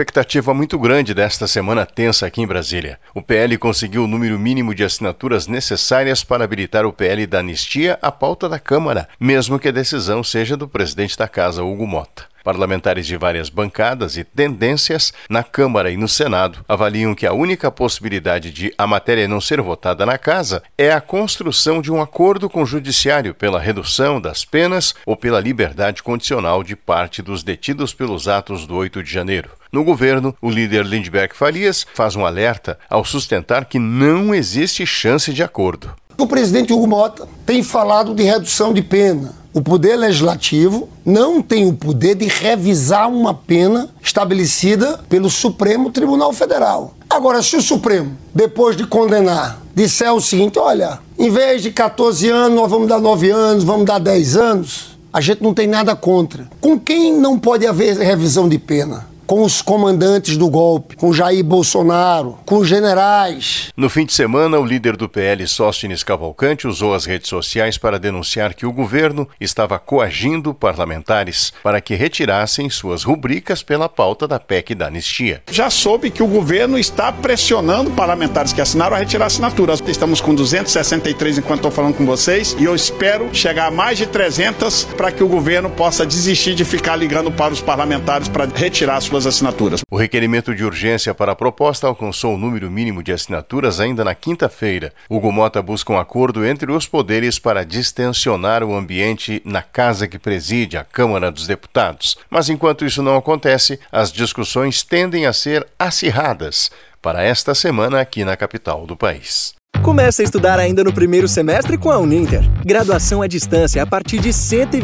expectativa muito grande desta semana tensa aqui em Brasília. O PL conseguiu o número mínimo de assinaturas necessárias para habilitar o PL da anistia à pauta da Câmara, mesmo que a decisão seja do presidente da Casa, Hugo Motta. Parlamentares de várias bancadas e tendências na Câmara e no Senado avaliam que a única possibilidade de a matéria não ser votada na Casa é a construção de um acordo com o Judiciário pela redução das penas ou pela liberdade condicional de parte dos detidos pelos atos do 8 de janeiro. No governo, o líder Lindbergh Farias faz um alerta ao sustentar que não existe chance de acordo. O presidente Hugo Motta tem falado de redução de pena. O Poder Legislativo não tem o poder de revisar uma pena estabelecida pelo Supremo Tribunal Federal. Agora, se o Supremo, depois de condenar, disser o seguinte, olha, em vez de 14 anos, nós vamos dar 9 anos, vamos dar 10 anos, a gente não tem nada contra. Com quem não pode haver revisão de pena? Com os comandantes do golpe, com Jair Bolsonaro, com os generais. No fim de semana, o líder do PL, Sóstenes Cavalcante, usou as redes sociais para denunciar que o governo estava coagindo parlamentares para que retirassem suas rubricas pela pauta da PEC da anistia. Já soube que o governo está pressionando parlamentares que assinaram a retirar assinaturas. Estamos com 263 enquanto estou falando com vocês e eu espero chegar a mais de 300 para que o governo possa desistir de ficar ligando para os parlamentares para retirar suas assinaturas. O requerimento de urgência para a proposta alcançou o número mínimo de assinaturas ainda na quinta-feira. Hugo Motta busca um acordo entre os poderes para distensionar o ambiente na casa que preside a Câmara dos Deputados. Mas enquanto isso não acontece, as discussões tendem a ser acirradas para esta semana aqui na capital do país. Comece a estudar ainda no primeiro semestre com a Uninter. Graduação à distância a partir de R$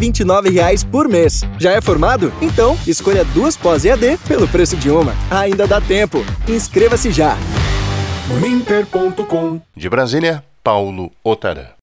129 por mês. Já é formado? Então, escolha 2 pós-EAD pelo preço de uma. Ainda dá tempo. Inscreva-se já. Uninter.com. De Brasília, Paulo Otarã.